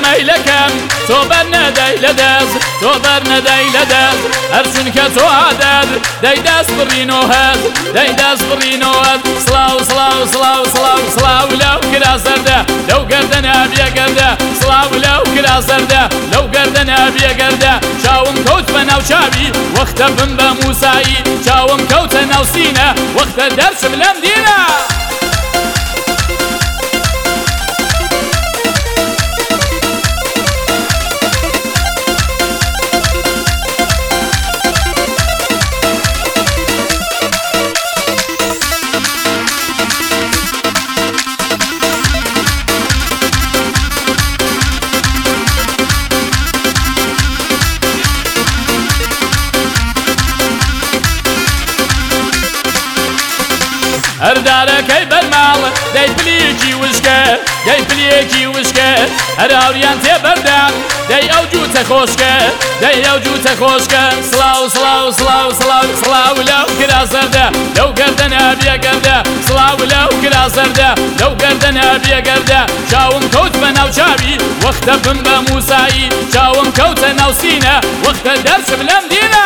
مەیلەکەم تۆ بەرنەدەی لەدەست تۆ بەرنەدەی لەدەست هەر چونکە تۆ عادەت دەی دەست بڕینۆ هەز دەی دەست بڕینۆ هەز سڵاو سڵاو سڵاو سڵاو سڵاو لەو کرا زەردە لەو گەردەنە بێگەردە سڵاو لەو کرا زەردە لەو گەردەنە بێگەردە چاوم کەوت بە ناو چاوی وەختە بم بە موسایی چاوم کەوتە ناو سینە وەختە دەرچم لەم دینە هەردارەکەی بەرماڵ دەی پلێکی وشکە دەی پلێکی وشکە هەر هاوریان تێبەردان دەی ئەو جووتە خۆشکە دەی ئەو جووتە خۆشکە سڵاو سڵاو سڵاو سڵاو سڵاو لەو کرا زەردە لەو گەردەنە بێگەردە سڵاو لەو کرا زەردە لەو گەردەنە بێگەردە چاوم کەوت بە ناو چاوی وەختە بم بە موسایی چاوم کەوتە ناو سینە وەختە دەرچم لەم دینە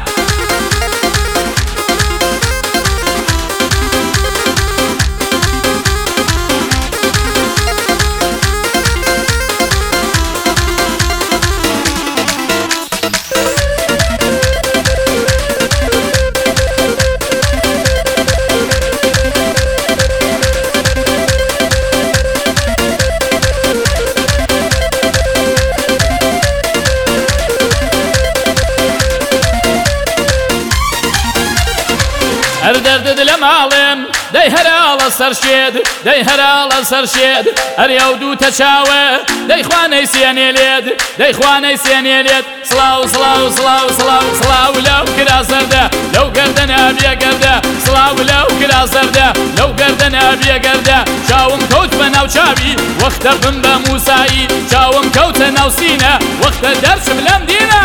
هەر دەردت لە ماڵێم دەی هەراڵە سەرشێد دەی هەراڵە سەرشێد هەر ئەو دووتە چاوە دەی خوانەی سێنێ لێت دەی خوانەی سێنێ لێت سڵاو سڵاو سڵاو سڵاو سڵاو لەو کرا زەردە لەو گەردەنە بێگەردە سڵاو لەو کرا زەردە لەو گەردەنە بێگەردە چاوم کەوت بە ناو چاوی وەختە بم بە موسایی چاوم کەوتە ناو سینە وەختە دەرچم لەم دینە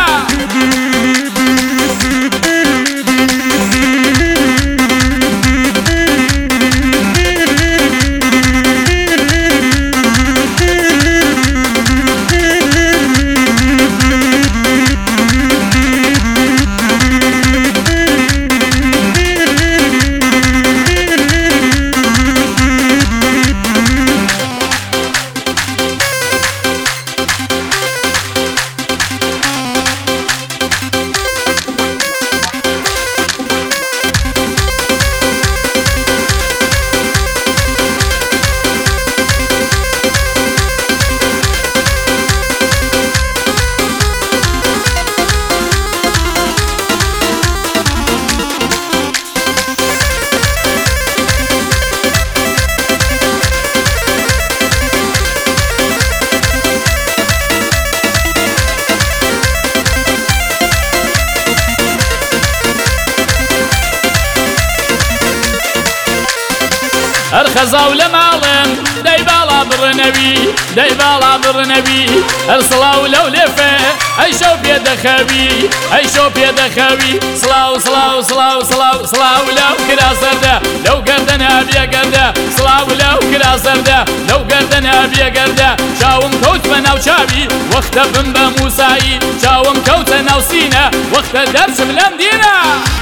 هەر خەزاو لە ماڵێن دەی باڵا بڕنەوی دەی باڵا بڕنەوی هەر سڵاو لەو لێفێ ئەی شەو پێدەخەوی ئەی شەو پێدەخەوی سڵاو سڵاو سڵاو سڵاو سڵاو لەو کرا زەردە لەو گەردەنە بێگەردە سڵاو لەو کرا زەردە لەو گەردەنە بێگەردە چاوم کەوت بە ناو چاوی وەختە بم بە موسایی چاوم کەوتە ناو سینە وەختە دەرچم لەم دینە